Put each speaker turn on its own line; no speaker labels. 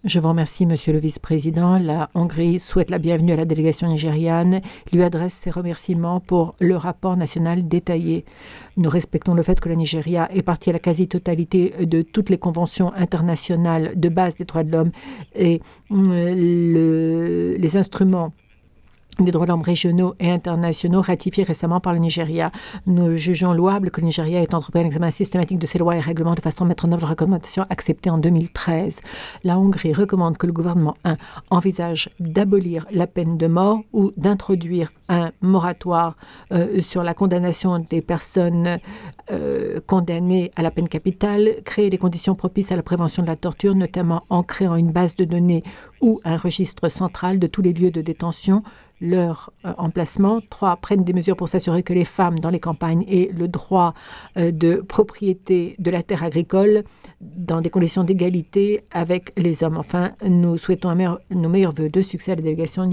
Je vous remercie, Monsieur le Vice-président. La Hongrie souhaite la bienvenue à la délégation nigériane, lui adresse ses remerciements pour le rapport national détaillé. Nous respectons le fait que le Nigeria est partie à la quasi-totalité de toutes les conventions internationales de base des droits de l'homme et les instruments des droits de l'homme régionaux et internationaux ratifiés récemment par le Nigeria. Nous jugeons louable que le Nigeria ait entrepris un examen systématique de ses lois et règlements de façon à mettre en œuvre les recommandations acceptées en 2013. La Hongrie recommande que le gouvernement 1 envisage d'abolir la peine de mort ou d'introduire un moratoire sur la condamnation des personnes condamnées à la peine capitale, créer des conditions propices à la prévention de la torture, notamment en créant une base de données ou un registre central de tous les lieux de détention, leur emplacement. 3. Prennent des mesures pour s'assurer que les femmes dans les campagnes aient le droit de propriété de la terre agricole dans des conditions d'égalité avec les hommes. Enfin, nous souhaitons nos meilleurs vœux de succès à la délégation